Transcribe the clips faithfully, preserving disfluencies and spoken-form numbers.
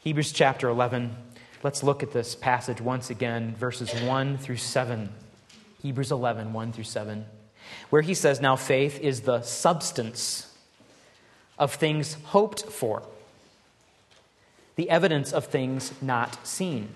Hebrews chapter eleven. Let's look at this passage once again, verses one through seven. Hebrews eleven, one through seven, where he says, "Now faith is the substance of things hoped for, the evidence of things not seen.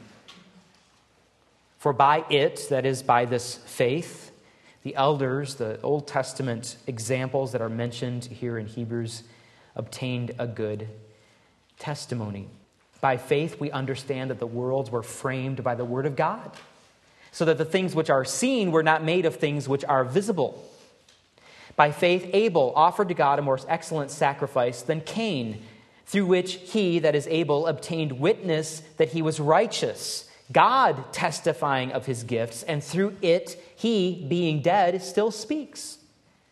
For by it," that is, by this faith, "the elders," the Old Testament examples that are mentioned here in Hebrews, "obtained a good testimony." By faith, we understand that the worlds were framed by the word of God, so that the things which are seen were not made of things which are visible. By faith, Abel offered to God a more excellent sacrifice than Cain, through which he, that is Abel, obtained witness that he was righteous, God testifying of his gifts, and through it, he, being dead, still speaks.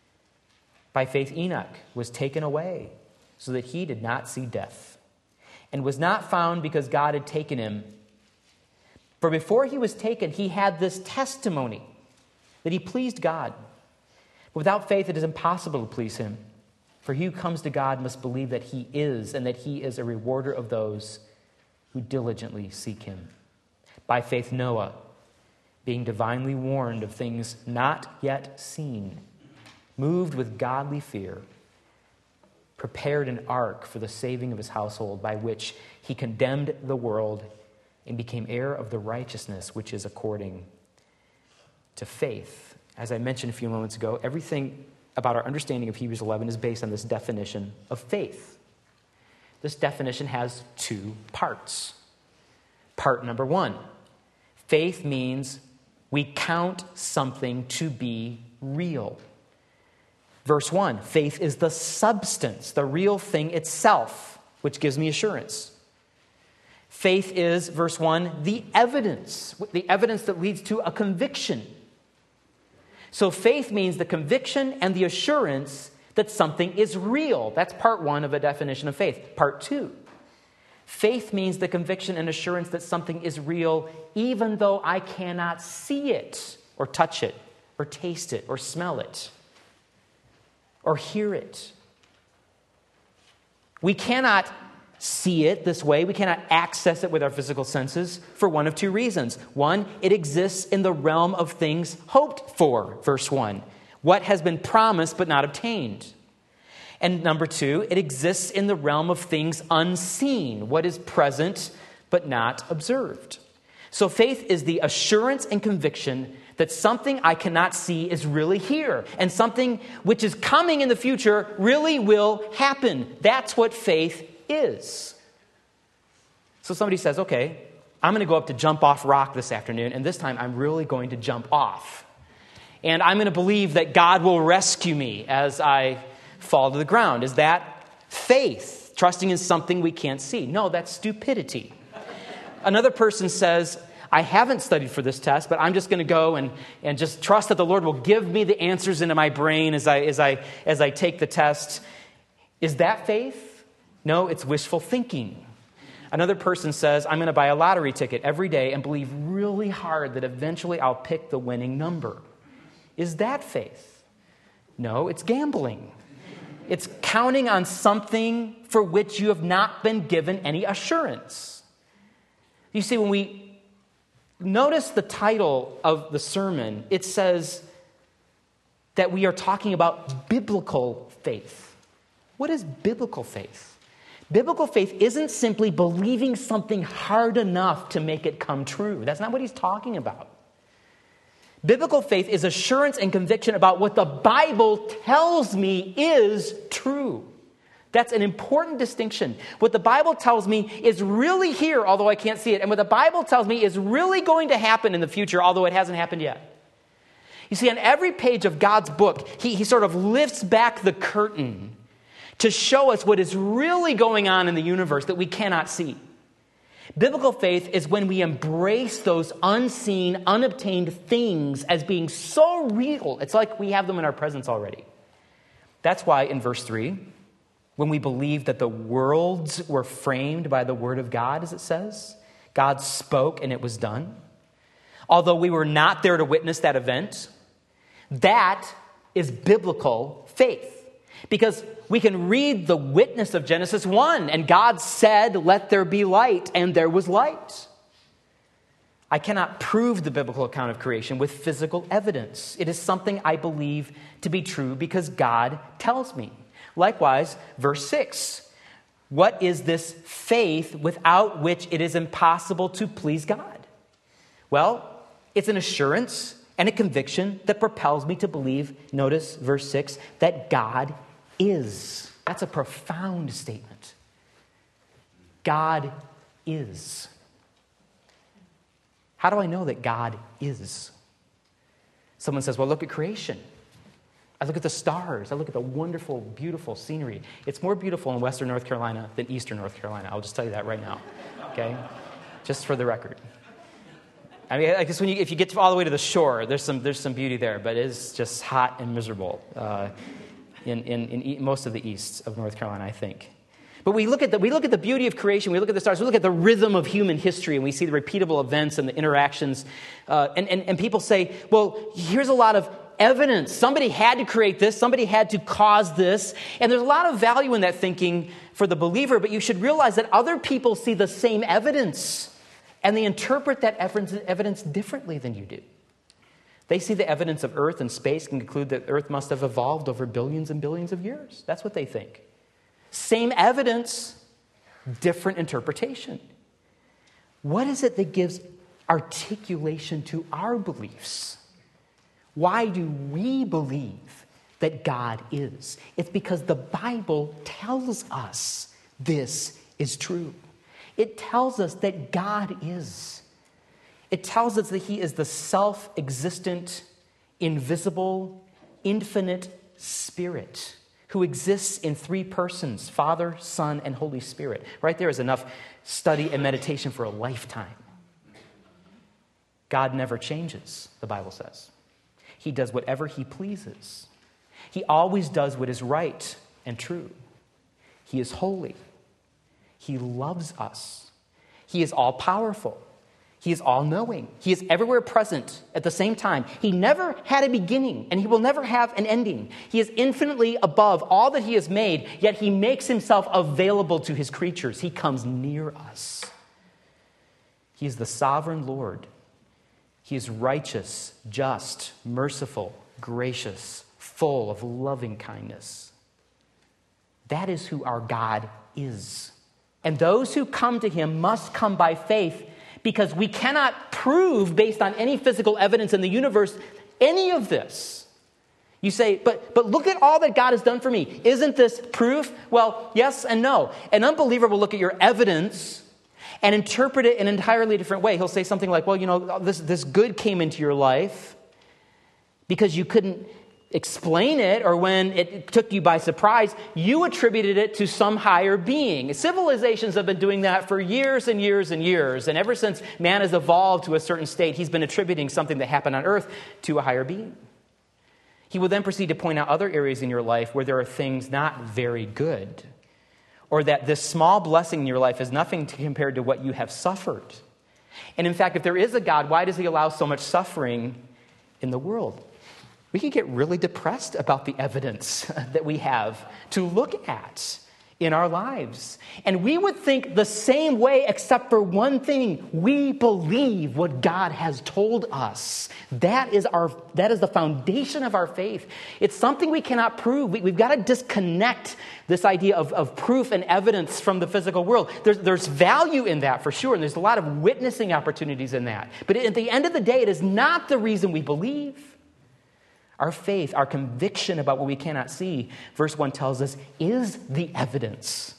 By faith, Enoch was taken away, so that he did not see death, and was not found because God had taken him. For before he was taken, he had this testimony that he pleased God. Without faith, it is impossible to please him. For he who comes to God must believe that he is, and that he is a rewarder of those who diligently seek him. By faith, Noah, being divinely warned of things not yet seen, moved with godly fear, prepared an ark for the saving of his household, by which he condemned the world and became heir of the righteousness which is according to faith. As I mentioned a few moments ago, everything about our understanding of Hebrews eleven is based on this definition of faith. This definition has two parts. Part number one, faith means we count something to be real. Verse one, faith is the substance, the real thing itself, which gives me assurance. Faith is, verse one, the evidence, the evidence that leads to a conviction. So faith means the conviction and the assurance that something is real. That's part one of a definition of faith. Part two, faith means the conviction and assurance that something is real even though I cannot see it or touch it or taste it or smell it or hear it. We cannot see it this way. We cannot access it with our physical senses for one of two reasons. One, it exists in the realm of things hoped for, verse one. What has been promised but not obtained. And number two, it exists in the realm of things unseen. What is present but not observed. So faith is the assurance and conviction that something I cannot see is really here, and something which is coming in the future really will happen. That's what faith is. So somebody says, okay, I'm going to go up to Jump Off Rock this afternoon, and this time I'm really going to jump off. And I'm going to believe that God will rescue me as I fall to the ground. Is that faith? Trusting in something we can't see? No, that's stupidity. Another person says, I haven't studied for this test, but I'm just going to go and, and just trust that the Lord will give me the answers into my brain as I, as I, as I take the test. Is that faith? No, it's wishful thinking. Another person says, I'm going to buy a lottery ticket every day and believe really hard that eventually I'll pick the winning number. Is that faith? No, it's gambling. It's counting on something for which you have not been given any assurance. You see, when we notice the title of the sermon, it says that we are talking about biblical faith. What is biblical faith? Biblical faith isn't simply believing something hard enough to make it come true. That's not what he's talking about. Biblical faith is assurance and conviction about what the Bible tells me is true. That's an important distinction. What the Bible tells me is really here, although I can't see it. And what the Bible tells me is really going to happen in the future, although it hasn't happened yet. You see, on every page of God's book, he, he sort of lifts back the curtain to show us what is really going on in the universe that we cannot see. Biblical faith is when we embrace those unseen, unobtained things as being so real. It's like we have them in our presence already. That's why in verse three, when we believe that the worlds were framed by the word of God, as it says, God spoke and it was done. Although we were not there to witness that event, that is biblical faith. Because we can read the witness of Genesis one, and God said, "Let there be light," and there was light. I cannot prove the biblical account of creation with physical evidence. It is something I believe to be true because God tells me. Likewise, verse six, what is this faith without which it is impossible to please God? Well, it's an assurance and a conviction that propels me to believe, notice verse six, that God is. That's a profound statement. God is. How do I know that God is? Someone says, well, look at creation. I look at the stars. I look at the wonderful, beautiful scenery. It's more beautiful in Western North Carolina than Eastern North Carolina. I'll just tell you that right now, okay? Just for the record. I mean, I guess when you, if you get to all the way to the shore, there's some there's some beauty there, but it is just hot and miserable uh, in, in, in most of the east of North Carolina, I think. But we look at the we look at the beauty of creation. We look at the stars. We look at the rhythm of human history, and we see the repeatable events and the interactions. Uh, and, and and people say, "Well, here's a lot of evidence. Somebody had to create this. Somebody had to cause this." And there's a lot of value in that thinking for the believer. But you should realize that other people see the same evidence, and they interpret that evidence differently than you do. They see the evidence of Earth and space and conclude that Earth must have evolved over billions and billions of years. That's what they think. Same evidence, different interpretation. What is it that gives articulation to our beliefs? Why do we believe that God is? It's because the Bible tells us this is true. It tells us that God is. It tells us that he is the self-existent, invisible, infinite Spirit who exists in three persons, Father, Son, and Holy Spirit. Right there is enough study and meditation for a lifetime. God never changes, the Bible says. He does whatever he pleases. He always does what is right and true. He is holy. He loves us. He is all-powerful. He is all-knowing. He is everywhere present at the same time. He never had a beginning, and he will never have an ending. He is infinitely above all that he has made, yet he makes himself available to his creatures. He comes near us. He is the sovereign Lord. He is righteous, just, merciful, gracious, full of loving kindness. That is who our God is. And those who come to him must come by faith, because we cannot prove based on any physical evidence in the universe any of this. You say, but but look at all that God has done for me. Isn't this proof? Well, yes and no. An unbeliever will look at your evidence and interpret it in an entirely different way. He'll say something like, well, you know, this, this good came into your life because you couldn't explain it, or when it took you by surprise, you attributed it to some higher being. Civilizations have been doing that for years and years and years, and ever since man has evolved to a certain state, he's been attributing something that happened on earth to a higher being. He will then proceed to point out other areas in your life where there are things not very good, or that this small blessing in your life is nothing to, compared to what you have suffered. And in fact, if there is a God, why does he allow so much suffering in the world? We can get really depressed about the evidence that we have to look at in our lives. And we would think the same way, except for one thing. We believe what God has told us. That is our, that is the foundation of our faith. It's something we cannot prove. We, we've got to disconnect this idea of, of proof and evidence from the physical world. There's, there's value in that for sure, and there's a lot of witnessing opportunities in that. But at the end of the day, it is not the reason we believe. Our faith, our conviction about what we cannot see, verse one tells us, is the evidence.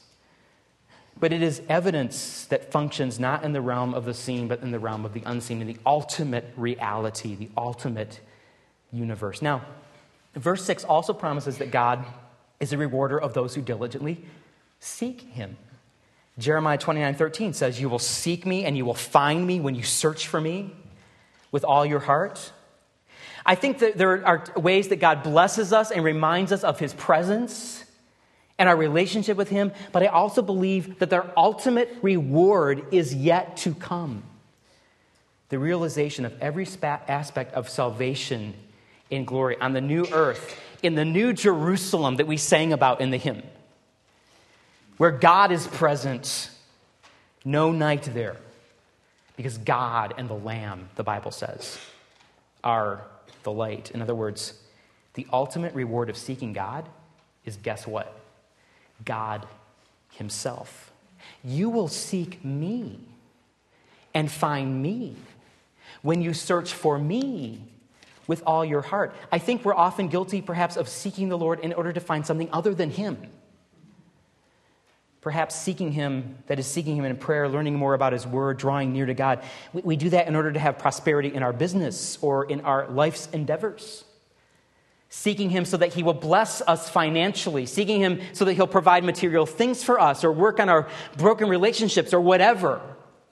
But it is evidence that functions not in the realm of the seen, but in the realm of the unseen, in the ultimate reality, the ultimate universe. Now, verse six also promises that God is a rewarder of those who diligently seek him. Jeremiah twenty-nine thirteen says, "You will seek me and you will find me when you search for me with all your heart." I think that there are ways that God blesses us and reminds us of his presence and our relationship with him, but I also believe that their ultimate reward is yet to come. The realization of every aspect of salvation in glory on the new earth in the New Jerusalem that we sang about in the hymn, where God is present, no night there, because God and the Lamb, the Bible says, are the light. In other words, the ultimate reward of seeking God is, guess what? God himself. You will seek me and find me when you search for me with all your heart. I think we're often guilty, perhaps, of seeking the Lord in order to find something other than him. Perhaps seeking him, that is seeking him in prayer, learning more about his word, drawing near to God. We, we do that in order to have prosperity in our business or in our life's endeavors. Seeking him so that he will bless us financially. Seeking him so that he'll provide material things for us or work on our broken relationships or whatever.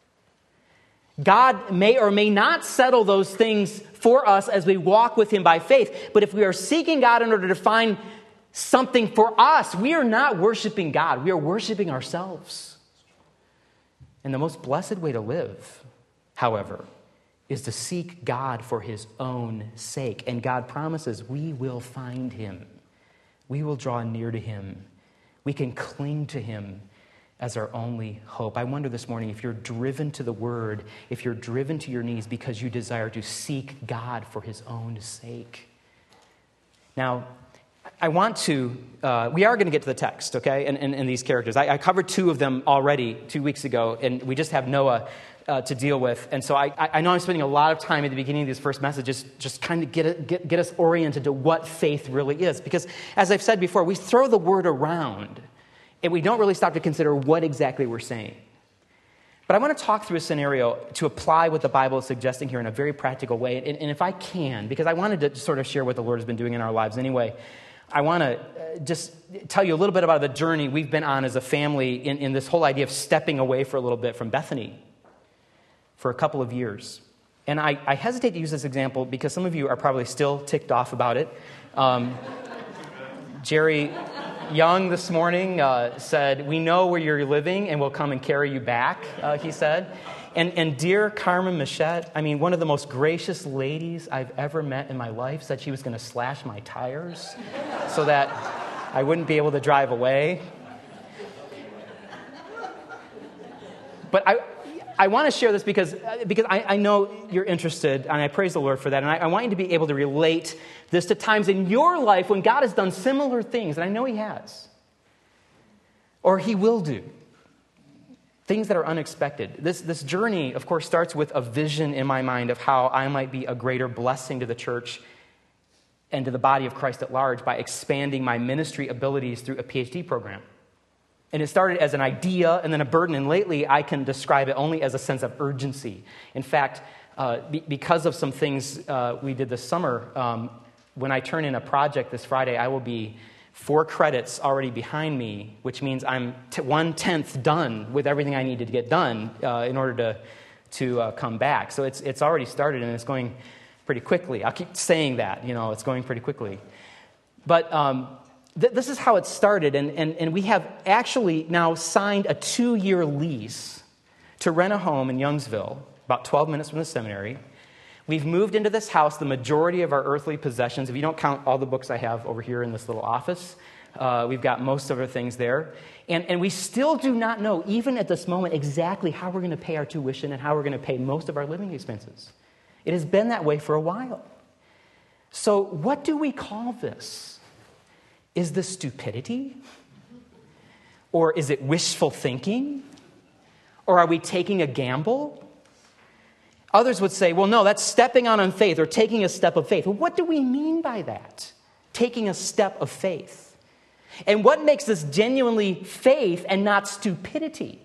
God may or may not settle those things for us as we walk with him by faith. But if we are seeking God in order to find something for us, we are not worshiping God. We are worshiping ourselves. And the most blessed way to live, however, is to seek God for his own sake. And God promises we will find him. We will draw near to him. We can cling to him as our only hope. I wonder this morning if you're driven to the word, if you're driven to your knees because you desire to seek God for his own sake. Now, I want to, uh, we are going to get to the text, okay, and, and, and these characters. I, I covered two of them already two weeks ago, and we just have Noah uh, to deal with. And so I, I know I'm spending a lot of time at the beginning of these first messages just kind of get, it, get, get us oriented to what faith really is. Because as I've said before, we throw the word around, and we don't really stop to consider what exactly we're saying. But I want to talk through a scenario to apply what the Bible is suggesting here in a very practical way. And, and if I can, because I wanted to sort of share what the Lord has been doing in our lives anyway, I want to just tell you a little bit about the journey we've been on as a family in, in this whole idea of stepping away for a little bit from Bethany for a couple of years. And I, I hesitate to use this example because some of you are probably still ticked off about it. Um, Jerry Young this morning uh, said, "We know where you're living and we'll come and carry you back," uh, he said. And, and dear Carmen Michette, I mean, one of the most gracious ladies I've ever met in my life, said she was going to slash my tires so that I wouldn't be able to drive away. But I I want to share this because, because I, I know you're interested, and I praise the Lord for that. And I, I want you to be able to relate this to times in your life when God has done similar things, and I know he has, or he will do. Things that are unexpected. This, this journey, of course, starts with a vision in my mind of how I might be a greater blessing to the church and to the body of Christ at large by expanding my ministry abilities through a P H D program. And it started as an idea and then a burden, and lately I can describe it only as a sense of urgency. In fact, uh, be, because of some things uh, we did this summer, um, when I turn in a project this Friday, I will be four credits already behind me, which means I'm t- one-tenth done with everything I needed to get done uh, in order to to uh, come back. So it's it's already started, and it's going pretty quickly. I'll keep saying that, you know, it's going pretty quickly. But um, th- this is how it started, and, and, and we have actually now signed a two-year lease to rent a home in Youngsville, about twelve minutes from the seminary. We've moved into this house the majority of our earthly possessions. If you don't count all the books I have over here in this little office, uh, we've got most of our things there. And, and we still do not know, even at this moment, exactly how we're going to pay our tuition and how we're going to pay most of our living expenses. It has been that way for a while. So what do we call this? Is this stupidity? Or is it wishful thinking? Or are we taking a gamble? Others would say, well, no, that's stepping on in faith or taking a step of faith. Well, what do we mean by that? Taking a step of faith. And what makes this genuinely faith and not stupidity?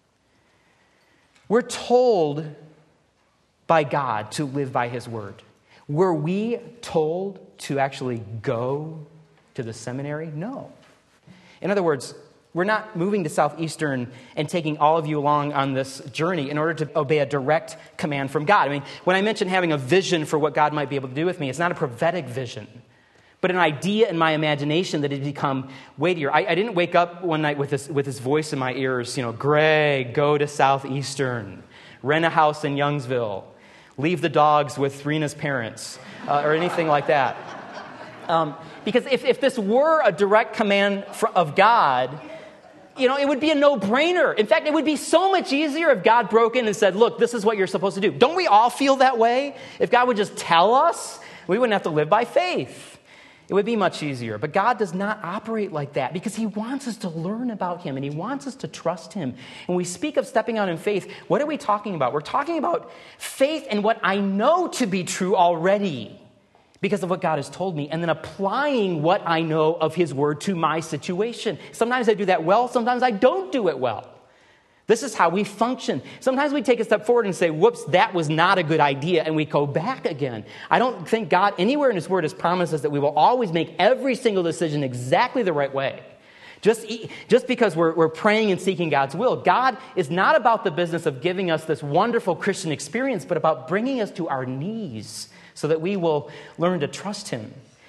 We're told by God to live by his word. Were we told to actually go to the seminary? No. In other words, we're not moving to Southeastern and taking all of you along on this journey in order to obey a direct command from God. I mean, when I mention having a vision for what God might be able to do with me, it's not a prophetic vision, but an idea in my imagination that has become weightier. I, I didn't wake up one night with this, with this voice in my ears, you know, Greg, go to Southeastern, rent a house in Youngsville, leave the dogs with Rena's parents, uh, or anything like that. Um, because if, if this were a direct command fr- of God, you know, it would be a no-brainer. In fact, it would be so much easier if God broke in and said, look, this is what you're supposed to do. Don't we all feel that way? If God would just tell us, we wouldn't have to live by faith. It would be much easier. But God does not operate like that because he wants us to learn about him and he wants us to trust him. When we speak of stepping out in faith, what are we talking about? We're talking about faith in what I know to be true already because of what God has told me, and then applying what I know of his word to my situation. Sometimes I do that well, sometimes I don't do it well. This is how we function. Sometimes we take a step forward and say, whoops, that was not a good idea, and we go back again. I don't think God anywhere in his word has promised us that we will always make every single decision exactly the right way. Just, just because we're, we're praying and seeking God's will. God is not about the business of giving us this wonderful Christian experience, but about bringing us to our knees so that we will learn to trust him.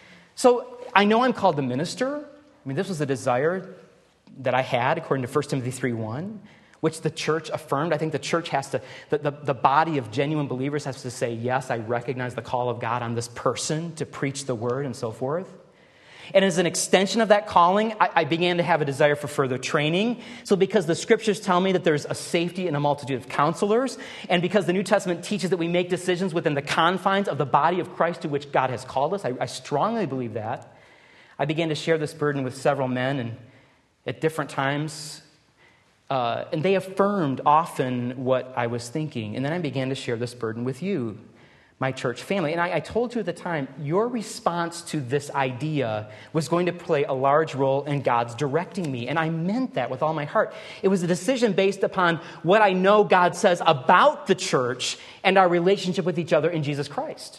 So I know I'm called to minister. I mean, this was a desire that I had according to First Timothy three one, which the church affirmed. I think the church has to, the, the, the body of genuine believers has to say, yes, I recognize the call of God on this person to preach the word and so forth. And as an extension of that calling, I, I began to have a desire for further training. So because the scriptures tell me that there's a safety in a multitude of counselors, and because the New Testament teaches that we make decisions within the confines of the body of Christ to which God has called us, I, I strongly believe that. I began to share this burden with several men and at different times, uh, and they affirmed often what I was thinking. And then I began to share this burden with you, my church family. And I, I told you at the time, your response to this idea was going to play a large role in God's directing me. And I meant that with all my heart. It was a decision based upon what I know God says about the church and our relationship with each other in Jesus Christ.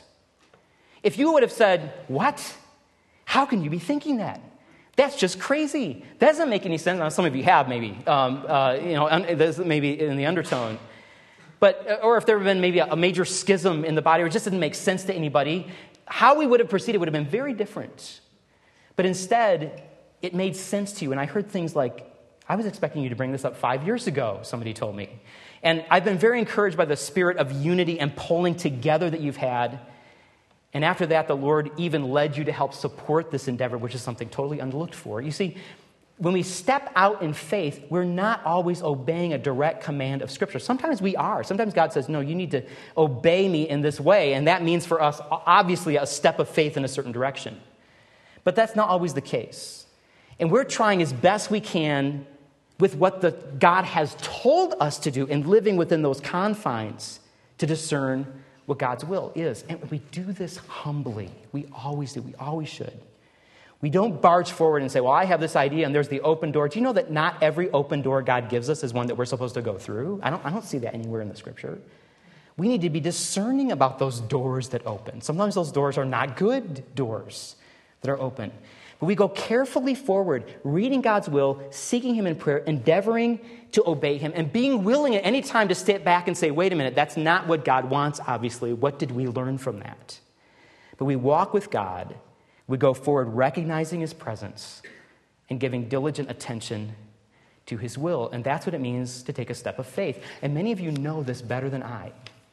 If you would have said, what? How can you be thinking that? That's just crazy. That doesn't make any sense. Now, some of you have maybe, um, uh, you know, maybe in the undertone. But, or if there had been maybe a major schism in the body or it just didn't make sense to anybody, how we would have proceeded would have been very different. But instead, it made sense to you. And I heard things like, I was expecting you to bring this up five years ago, somebody told me. And I've been very encouraged by the spirit of unity and pulling together that you've had. And after that, the Lord even led you to help support this endeavor, which is something totally unlooked for. You see, when we step out in faith, we're not always obeying a direct command of Scripture. Sometimes we are. Sometimes God says, no, you need to obey me in this way. And that means for us, obviously, a step of faith in a certain direction. But that's not always the case. And we're trying as best we can with what the God has told us to do and living within those confines to discern what God's will is. And we do this humbly. We always do. We always should. We don't barge forward and say, well, I have this idea and there's the open door. Do you know that not every open door God gives us is one that we're supposed to go through? I don't, I don't see that anywhere in the Scripture. We need to be discerning about those doors that open. Sometimes those doors are not good doors that are open. But we go carefully forward, reading God's will, seeking him in prayer, endeavoring to obey him, and being willing at any time to step back and say, wait a minute, that's not what God wants, obviously. What did we learn from that? But we walk with God. We go forward recognizing his presence and giving diligent attention to his will. And that's what it means to take a step of faith. And many of you know this better than I.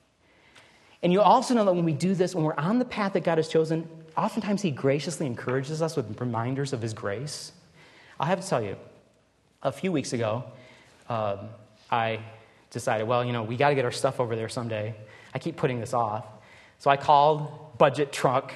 And you also know that when we do this, when we're on the path that God has chosen, oftentimes he graciously encourages us with reminders of his grace. I'll have to tell you, a few weeks ago, um, I decided, well, you know, we got to get our stuff over there someday. I keep putting this off. So I called Budget Truck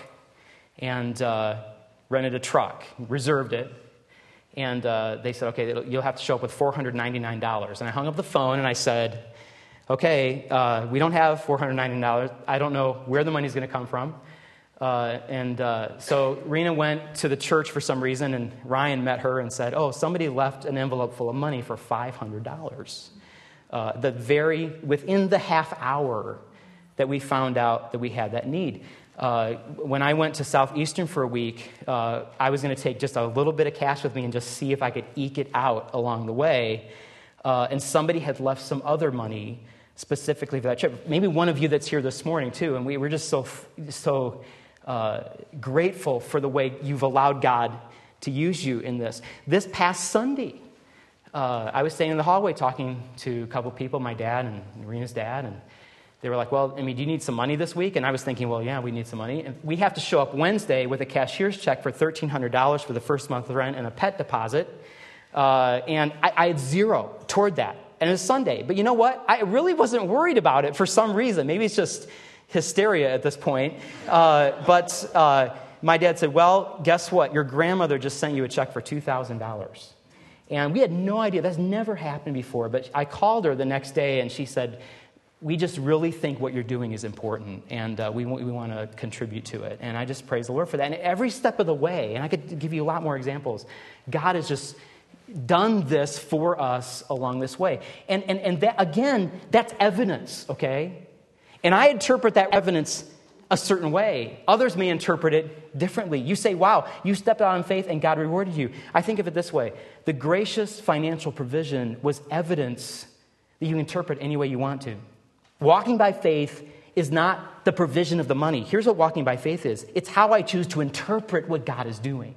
and uh, rented a truck, reserved it. And uh, they said, okay, you'll have to show up with four hundred ninety-nine dollars. And I hung up the phone and I said, okay, uh, we don't have four hundred ninety-nine dollars. I don't know where the money's going to come from. Uh, and uh, so Rena went to the church for some reason, and Ryan met her and said, oh, somebody left an envelope full of money for five hundred dollars. Uh, the very, within the half hour that we found out that we had that need. Uh, when I went to Southeastern for a week, uh, I was going to take just a little bit of cash with me and just see if I could eke it out along the way. Uh, and somebody had left some other money specifically for that trip. Maybe one of you that's here this morning, too. And we were just so, so uh, grateful for the way you've allowed God to use you in this. This past Sunday, uh, I was standing in the hallway talking to a couple people, my dad and Rena's dad, and They were like, well, I mean, do you need some money this week? And I was thinking, well, yeah, we need some money. And we have to show up Wednesday with a cashier's check for thirteen hundred dollars for the first month of rent and a pet deposit. Uh, and I, I had zero toward that. And it was Sunday. But you know what? I really wasn't worried about it for some reason. Maybe it's just hysteria at this point. Uh, but uh, my dad said, well, guess what? Your grandmother just sent you a check for two thousand dollars. And we had no idea. That's never happened before. But I called her the next day, and she said, we just really think what you're doing is important, and uh, we, we want to contribute to it. And I just praise the Lord for that. And every step of the way, and I could give you a lot more examples, God has just done this for us along this way. And, and, and that, again, that's evidence, okay? And I interpret that evidence a certain way. Others may interpret it differently. You say, wow, you stepped out in faith and God rewarded you. I think of it this way. The gracious financial provision was evidence that you interpret any way you want to. Walking by faith is not the provision of the money. Here's what walking by faith is. It's how I choose to interpret what God is doing.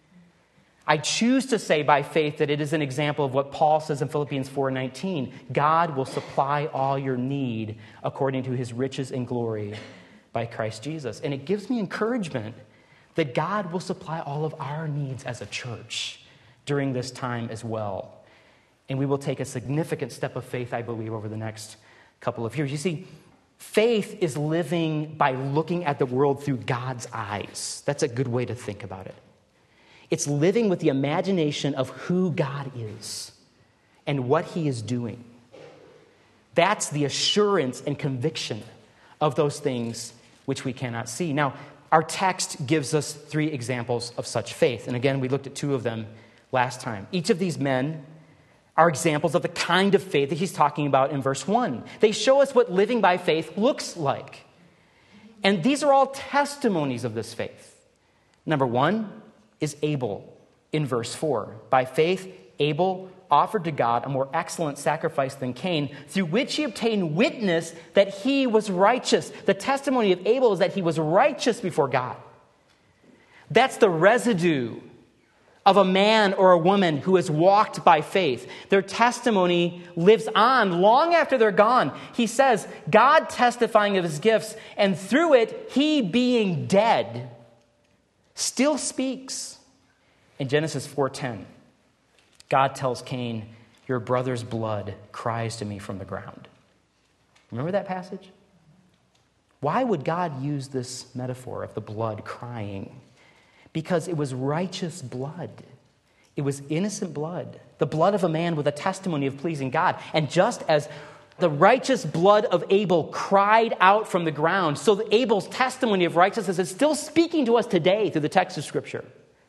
I choose to say by faith that it is an example of what Paul says in Philippians four nineteen. God will supply all your need according to his riches and glory by Christ Jesus. And it gives me encouragement that God will supply all of our needs as a church during this time as well. And we will take a significant step of faith, I believe, over the next couple of years. You see, faith is living by looking at the world through God's eyes. That's a good way to think about it. It's living with the imagination of who God is and what he is doing. That's the assurance and conviction of those things which we cannot see. Now, our text gives us three examples of such faith. And again, we looked at two of them last time. Each of these men are examples of the kind of faith that he's talking about in verse one. They show us what living by faith looks like. And these are all testimonies of this faith. Number one is Abel in verse four. By faith, Abel offered to God a more excellent sacrifice than Cain, through which he obtained witness that he was righteous. The testimony of Abel is that he was righteous before God. That's the residue of a man or a woman who has walked by faith. Their testimony lives on long after they're gone. He says, God testifying of his gifts, and through it, he being dead, still speaks. In Genesis four ten, God tells Cain, your brother's blood cries to me from the ground. Remember that passage? Why would God use this metaphor of the blood crying? Because it was righteous blood. It was innocent blood. The blood of a man with a testimony of pleasing God. And just as the righteous blood of Abel cried out from the ground, so that Abel's testimony of righteousness is still speaking to us today through the text of Scripture.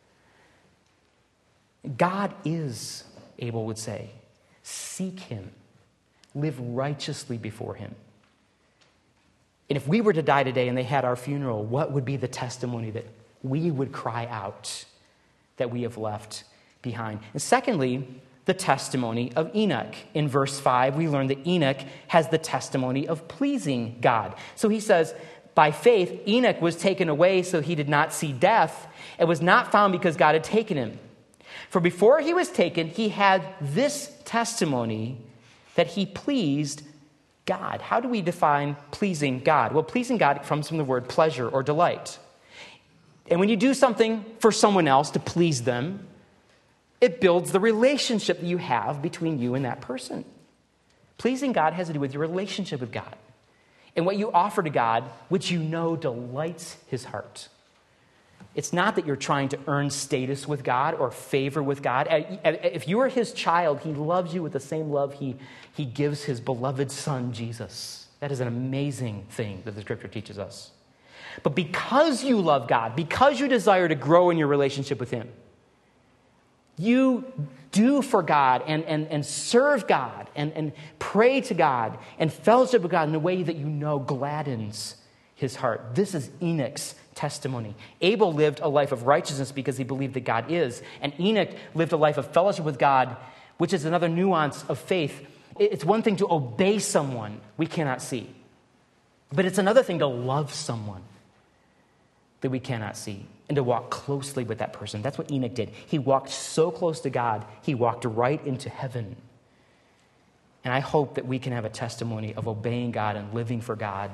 God is, Abel would say, seek him. Live righteously before him. And if we were to die today and they had our funeral, what would be the testimony that we would cry out that we have left behind? And secondly, the testimony of Enoch. In verse five, we learn that Enoch has the testimony of pleasing God. So he says, by faith, Enoch was taken away so he did not see death, and was not found because God had taken him. For before he was taken, he had this testimony that he pleased God. How do we define pleasing God? Well, pleasing God comes from the word pleasure or delight. And when you do something for someone else to please them, it builds the relationship that you have between you and that person. Pleasing God has to do with your relationship with God and what you offer to God, which you know delights his heart. It's not that you're trying to earn status with God or favor with God. If you are his child, he loves you with the same love he, he gives his beloved son, Jesus. That is an amazing thing that the Scripture teaches us. But because you love God, because you desire to grow in your relationship with him, you do for God and, and, and serve God and, and pray to God and fellowship with God in a way that you know gladdens his heart. This is Enoch's testimony. Abel lived a life of righteousness because he believed that God is. And Enoch lived a life of fellowship with God, which is another nuance of faith. It's one thing to obey someone we cannot see, but it's another thing to love someone that we cannot see and to walk closely with that person. That's what Enoch did. He walked so close to God, he walked right into heaven. And I hope that we can have a testimony of obeying God and living for God.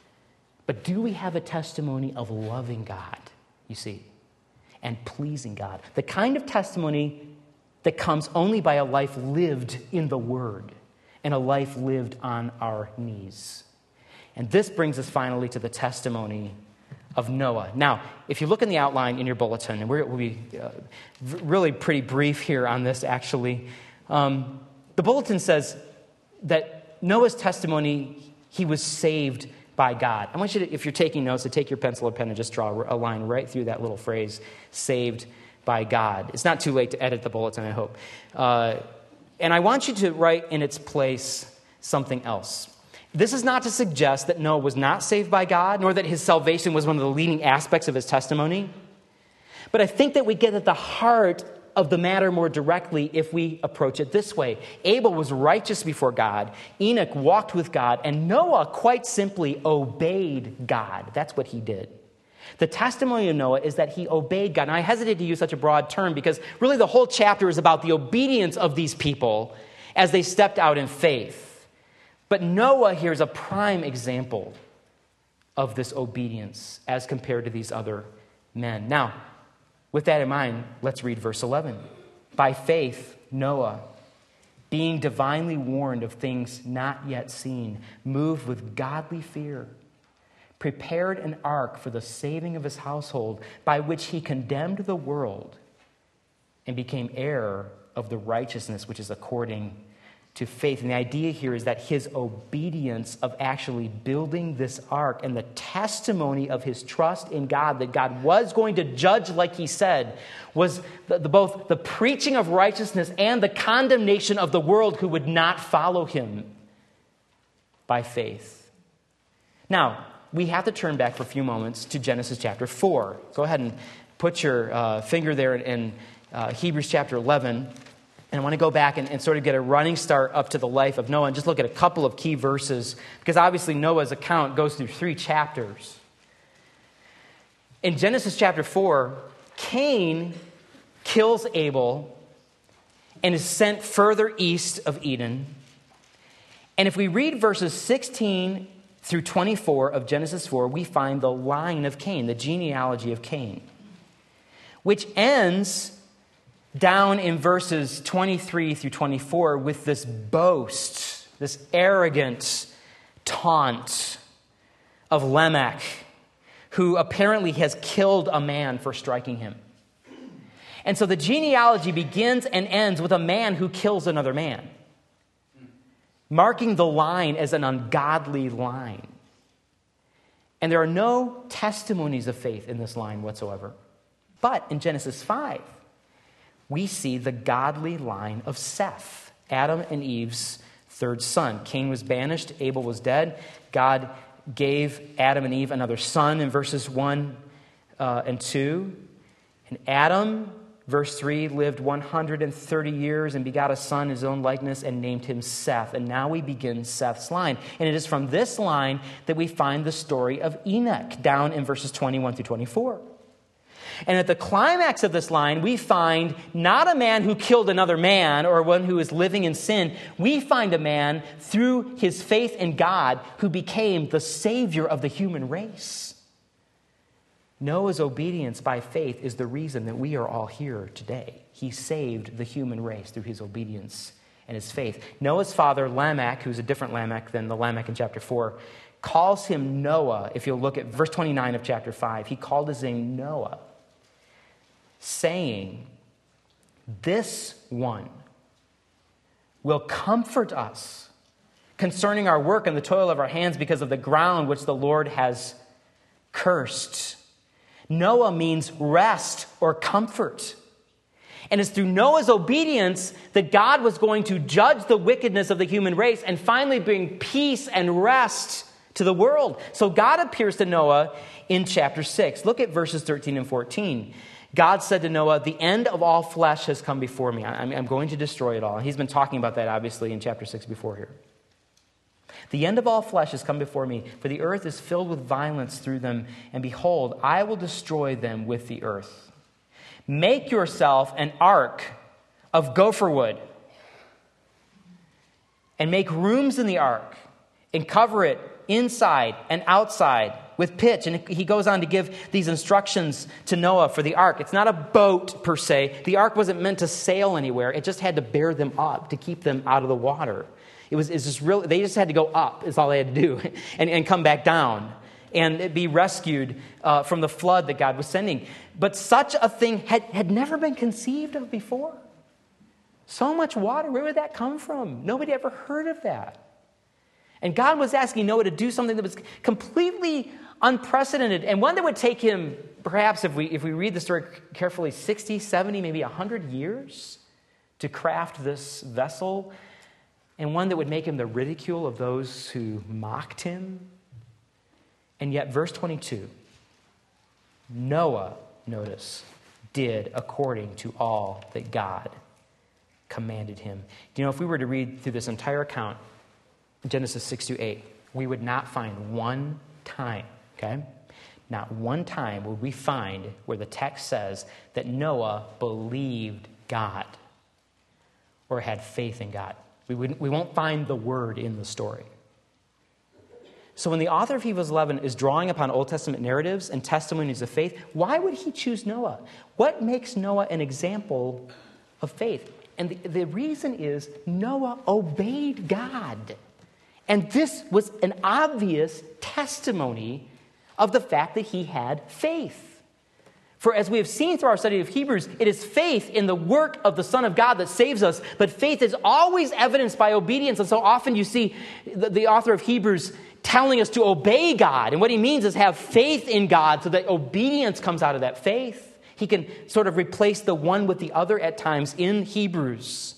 But do we have a testimony of loving God, you see, and pleasing God? The kind of testimony that comes only by a life lived in the Word and a life lived on our knees. And this brings us finally to the testimony of Noah. Now, if you look in the outline in your bulletin, and we're, we'll be uh, really pretty brief here on this, actually. Um, the bulletin says that Noah's testimony, he was saved by God. I want you to, if you're taking notes, to take your pencil or pen and just draw a line right through that little phrase, saved by God. It's not too late to edit the bulletin, I hope. Uh, and I want you to write in its place something else. This is not to suggest that Noah was not saved by God, nor that his salvation was one of the leading aspects of his testimony. But I think that we get at the heart of the matter more directly if we approach it this way. Abel was righteous before God. Enoch walked with God. And Noah, quite simply, obeyed God. That's what he did. The testimony of Noah is that he obeyed God. And I hesitate to use such a broad term because really the whole chapter is about the obedience of these people as they stepped out in faith. But Noah here is a prime example of this obedience as compared to these other men. Now, with that in mind, let's read verse eleven. By faith, Noah, being divinely warned of things not yet seen, moved with godly fear, prepared an ark for the saving of his household, by which he condemned the world and became heir of the righteousness which is according to faith. And the idea here is that his obedience of actually building this ark and the testimony of his trust in God, that God was going to judge like he said, was the, the, both the preaching of righteousness and the condemnation of the world who would not follow him by faith. Now, we have to turn back for a few moments to Genesis chapter four. Go ahead and put your uh, finger there in uh, Hebrews chapter eleven. And I want to go back and, and sort of get a running start up to the life of Noah and just look at a couple of key verses, because obviously Noah's account goes through three chapters. In Genesis chapter four, Cain kills Abel and is sent further east of Eden. And if we read verses sixteen through twenty-four of Genesis four, we find the line of Cain, the genealogy of Cain, which ends down in verses twenty-three through twenty-four with this boast, this arrogant taunt of Lamech, who apparently has killed a man for striking him. And so the genealogy begins and ends with a man who kills another man, marking the line as an ungodly line. And there are no testimonies of faith in this line whatsoever. But in Genesis five, we see the godly line of Seth, Adam and Eve's third son. Cain was banished, Abel was dead. God gave Adam and Eve another son in verses one uh, and two. And Adam, verse three, lived one hundred thirty years and begot a son in his own likeness and named him Seth. And now we begin Seth's line. And it is from this line that we find the story of Enoch down in verses twenty-one through twenty-four. And at the climax of this line, we find not a man who killed another man or one who is living in sin. We find a man through his faith in God who became the Savior of the human race. Noah's obedience by faith is the reason that we are all here today. He saved the human race through his obedience and his faith. Noah's father, Lamech, who's a different Lamech than the Lamech in chapter four, calls him Noah. If you'll look at verse twenty-nine of chapter five, he called his name Noah, saying, "This one will comfort us concerning our work and the toil of our hands because of the ground which the Lord has cursed." Noah means rest or comfort. And it's through Noah's obedience that God was going to judge the wickedness of the human race and finally bring peace and rest to the world. So God appears to Noah in chapter six. Look at verses thirteen and fourteen. God said to Noah, "The end of all flesh has come before me. I'm going to destroy it all." And he's been talking about that, obviously, in chapter six before here. "The end of all flesh has come before me, for the earth is filled with violence through them. And behold, I will destroy them with the earth. Make yourself an ark of gopher wood." and make rooms in the ark and cover it inside and outside with pitch. And he goes on to give these instructions to Noah for the ark. It's not a boat per se. The ark wasn't meant to sail anywhere. It just had to bear them up to keep them out of the water. It was it's just really, they just had to go up is all they had to do and, and come back down and be rescued uh, from the flood that God was sending. But such a thing had, had never been conceived of before. So much water, where would that come from? Nobody ever heard of that. And God was asking Noah to do something that was completely unprecedented, and one that would take him, perhaps if we if we read the story carefully, sixty, seventy, maybe one hundred years to craft this vessel, and one that would make him the ridicule of those who mocked him. And yet, verse twenty-two, Noah, notice, did according to all that God commanded him. Do you know, if we were to read through this entire account, Genesis six to eight, we would not find one time, okay? Not one time would we find where the text says that Noah believed God or had faith in God. We wouldn't, we won't find the word in the story. So when the author of Hebrews eleven is drawing upon Old Testament narratives and testimonies of faith, why would he choose Noah? What makes Noah an example of faith? And the, the reason is Noah obeyed God. And this was an obvious testimony of the fact that he had faith. For as we have seen through our study of Hebrews, it is faith in the work of the Son of God that saves us, but faith is always evidenced by obedience. And so often you see the, the author of Hebrews telling us to obey God. And what he means is have faith in God so that obedience comes out of that faith. He can sort of replace the one with the other at times in Hebrews.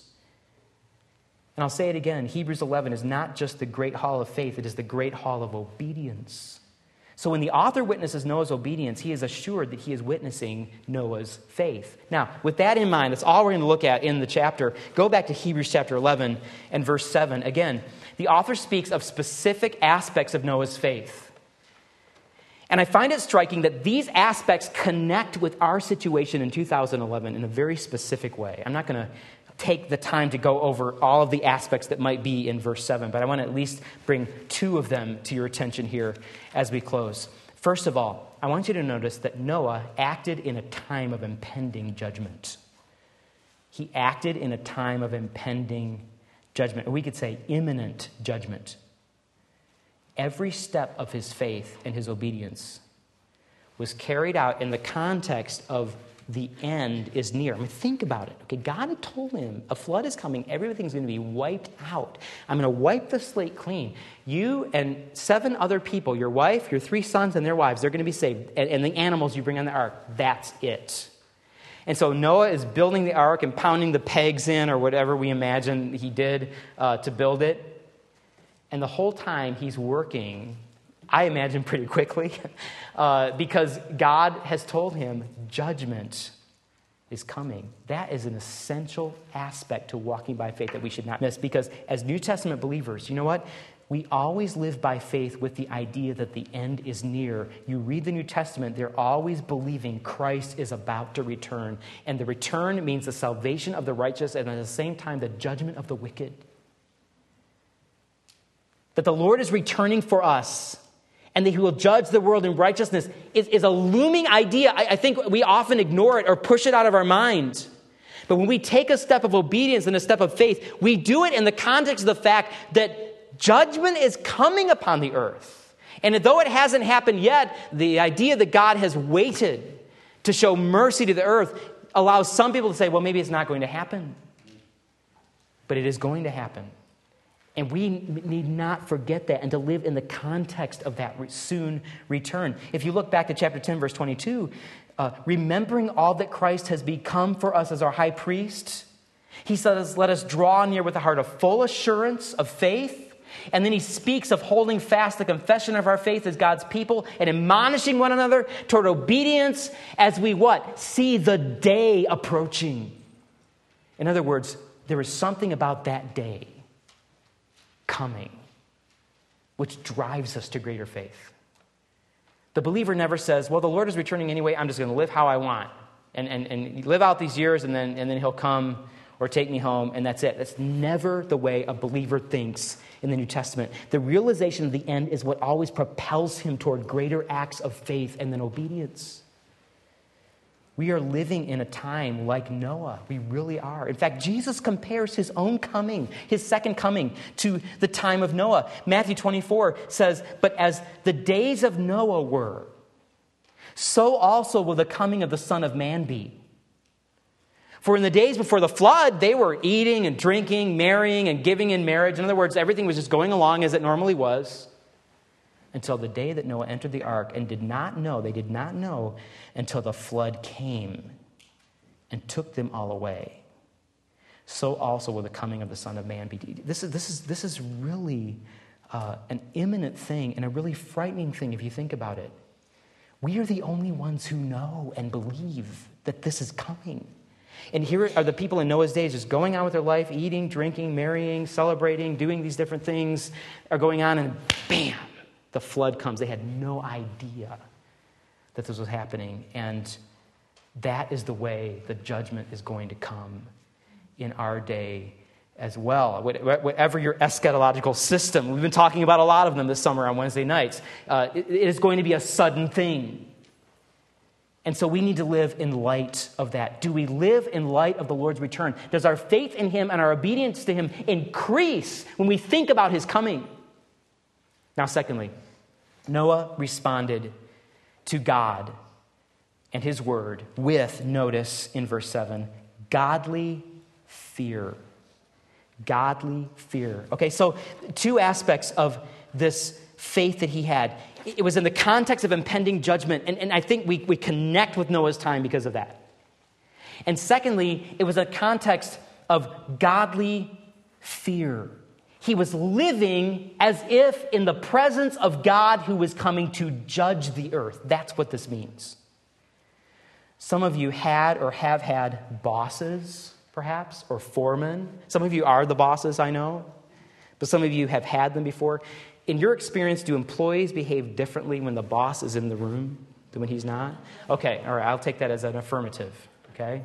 And I'll say it again, Hebrews eleven is not just the great hall of faith, it is the great hall of obedience. So when the author witnesses Noah's obedience, he is assured that he is witnessing Noah's faith. Now, with that in mind, that's all we're going to look at in the chapter. Go back to Hebrews chapter eleven and verse seven. Again, the author speaks of specific aspects of Noah's faith. And I find it striking that these aspects connect with our situation in two thousand eleven in a very specific way. I'm not going to take the time to go over all of the aspects that might be in verse seven, but I want to at least bring two of them to your attention here as we close. First of all, I want you to notice that Noah acted in a time of impending judgment. He acted in a time of impending judgment, or we could say imminent judgment. Every step of his faith and his obedience was carried out in the context of the end is near. I mean, think about it. Okay, God had told him a flood is coming. Everything's going to be wiped out. I'm going to wipe the slate clean. You and seven other people, your wife, your three sons, and their wives, they're going to be saved. And, and the animals you bring on the ark, that's it. And so Noah is building the ark and pounding the pegs in or whatever we imagine he did uh, to build it. And the whole time he's working, I imagine pretty quickly, uh, because God has told him judgment is coming. That is an essential aspect to walking by faith that we should not miss, because as New Testament believers, you know what? We always live by faith with the idea that the end is near. You read the New Testament, they're always believing Christ is about to return. And the return means the salvation of the righteous and at the same time the judgment of the wicked. That the Lord is returning for us and that he will judge the world in righteousness is, is a looming idea. I, I think we often ignore it or push it out of our mind. But when we take a step of obedience and a step of faith, we do it in the context of the fact that judgment is coming upon the earth. And though it hasn't happened yet, the idea that God has waited to show mercy to the earth allows some people to say, well, maybe it's not going to happen. But it is going to happen. And we need not forget that and to live in the context of that soon return. If you look back to chapter ten, verse twenty-two, uh, remembering all that Christ has become for us as our high priest, he says, let us draw near with a heart of full assurance of faith. And then he speaks of holding fast the confession of our faith as God's people and admonishing one another toward obedience as we what? See the day approaching. In other words, there is something about that day coming, which drives us to greater faith. The believer never says, well, the Lord is returning anyway, I'm just going to live how I want and, and, and live out these years and then, and then he'll come or take me home, and that's it. That's never the way a believer thinks in the New Testament. The realization of the end is what always propels him toward greater acts of faith and then obedience. We are living in a time like Noah. We really are. In fact, Jesus compares his own coming, his second coming, to the time of Noah. Matthew twenty-four says, "But as the days of Noah were, so also will the coming of the Son of Man be. For in the days before the flood, they were eating and drinking, marrying and giving in marriage." In other words, everything was just going along as it normally was, until the day that Noah entered the ark, and did not know, they did not know until the flood came and took them all away. So also will the coming of the Son of Man be. This is, this is, this is really uh, an imminent thing and a really frightening thing if you think about it. We are the only ones who know and believe that this is coming. And here are the people in Noah's days just going on with their life, eating, drinking, marrying, celebrating, doing these different things are going on, and bam, the flood comes. They had no idea that this was happening. And that is the way the judgment is going to come in our day as well. Whatever your eschatological system, we've been talking about a lot of them this summer on Wednesday nights, uh, it, it is going to be a sudden thing. And so we need to live in light of that. Do we live in light of the Lord's return? Does our faith in him and our obedience to him increase when we think about his coming? Now, secondly, Noah responded to God and his word with, notice in verse seven, godly fear. Godly fear. Okay, so two aspects of this faith that he had. It was in the context of impending judgment, and, and I think we, we connect with Noah's time because of that. And secondly, it was a context of godly fear. He was living as if in the presence of God who was coming to judge the earth. That's what this means. Some of you had or have had bosses, perhaps, or foremen. Some of you are the bosses, I know. But some of you have had them before. In your experience, do employees behave differently when the boss is in the room than when he's not? Okay, all right, I'll take that as an affirmative, okay?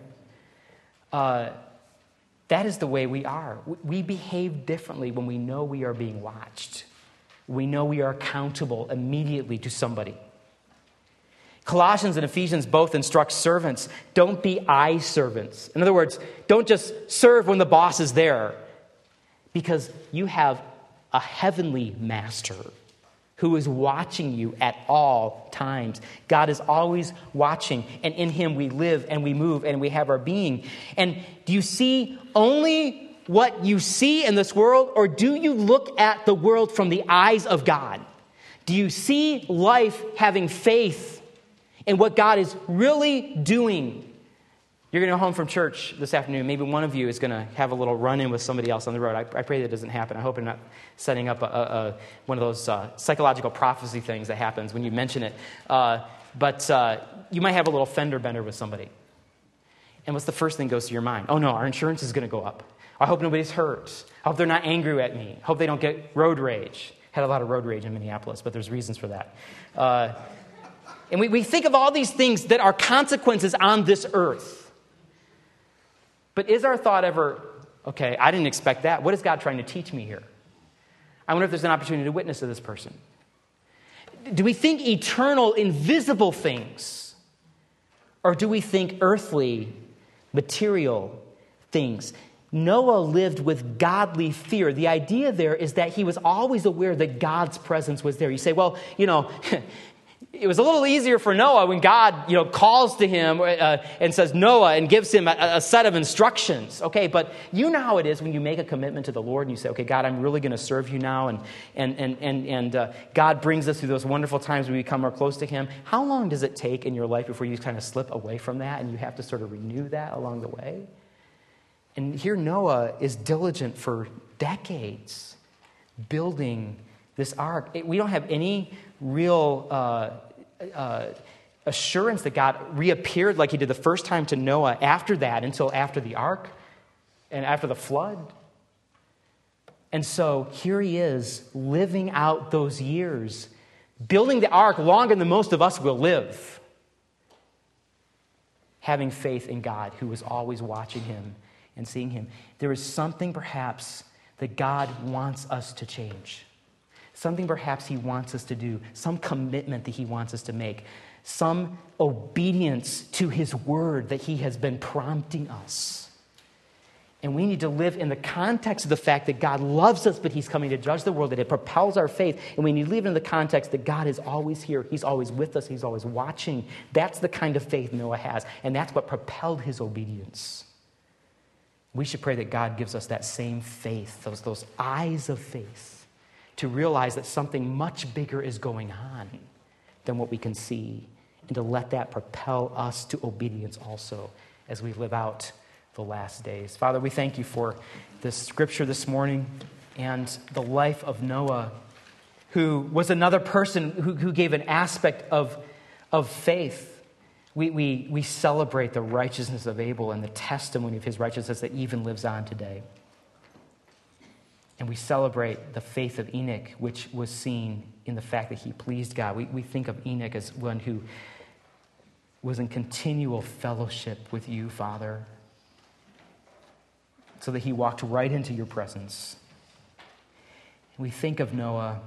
Uh, that is the way we are. We behave differently when we know we are being watched. We know we are accountable immediately to somebody. Colossians and Ephesians both instruct servants, don't be eye servants. In other words, don't just serve when the boss is there, because you have a heavenly master who is watching you at all times. God is always watching, and in him we live and we move and we have our being. And do you see only what you see in this world, or do you look at the world from the eyes of God? Do you see life having faith in what God is really doing? You're going to go home from church this afternoon. Maybe one of you is going to have a little run-in with somebody else on the road. I, I pray that doesn't happen. I hope I'm not setting up a, a, a, one of those uh, psychological prophecy things that happens when you mention it. Uh, but uh, you might have a little fender bender with somebody. And what's the first thing that goes to your mind? Oh, no, our insurance is going to go up. I hope nobody's hurt. I hope they're not angry at me. I hope they don't get road rage. Had a lot of road rage in Minneapolis, but there's reasons for that. Uh, and we, we think of all these things that are consequences on this earth. But is our thought ever, okay, I didn't expect that. What is God trying to teach me here? I wonder if there's an opportunity to witness to this person. Do we think eternal, invisible things? Or do we think earthly, material things? Noah lived with godly fear. The idea there is that he was always aware that God's presence was there. You say, well, you know, it was a little easier for Noah when God, you know, calls to him uh, and says Noah and gives him a, a set of instructions. Okay, but you know how it is when you make a commitment to the Lord and you say, okay, God, I'm really going to serve you now. And and and and, and uh, God brings us through those wonderful times when we become more close to him. How long does it take in your life before you kind of slip away from that and you have to sort of renew that along the way? And here Noah is diligent for decades building this ark. It, we don't have any real uh, uh, assurance that God reappeared like he did the first time to Noah after that, until after the ark and after the flood. And so here he is living out those years, building the ark longer than most of us will live, having faith in God who was always watching him and seeing him. There is something perhaps that God wants us to change. Something perhaps he wants us to do. Some commitment that he wants us to make. Some obedience to his word that he has been prompting us. And we need to live in the context of the fact that God loves us, but he's coming to judge the world, that it propels our faith. And we need to live in the context that God is always here. He's always with us. He's always watching. That's the kind of faith Noah has. And that's what propelled his obedience. We should pray that God gives us that same faith, those, those eyes of faith, to realize that something much bigger is going on than what we can see, and to let that propel us to obedience also as we live out the last days. Father, we thank you for this scripture this morning and the life of Noah, who was another person who, who gave an aspect of, of faith. We, we, we celebrate the righteousness of Abel and the testimony of his righteousness that even lives on today. And we celebrate the faith of Enoch, which was seen in the fact that he pleased God. We, we think of Enoch as one who was in continual fellowship with you, Father, so that he walked right into your presence. And we think of Noah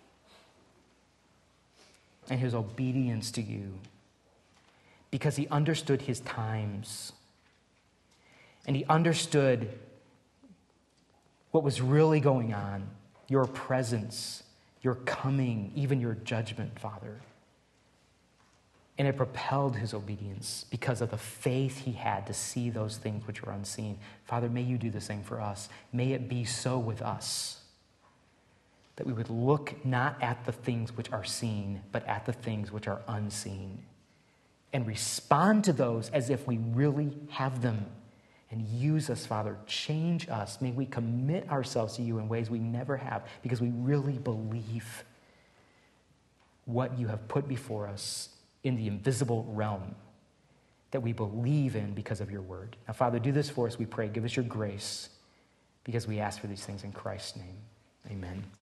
and his obedience to you, because he understood his times, and he understood what was really going on, your presence, your coming, even your judgment, Father. And it propelled his obedience because of the faith he had to see those things which were unseen. Father, may you do the same for us. May it be so with us, that we would look not at the things which are seen, but at the things which are unseen, and respond to those as if we really have them. And use us, Father. Change us. May we commit ourselves to you in ways we never have, because we really believe what you have put before us in the invisible realm that we believe in because of your word. Now, Father, do this for us, we pray. Give us your grace, because we ask for these things in Christ's name. Amen.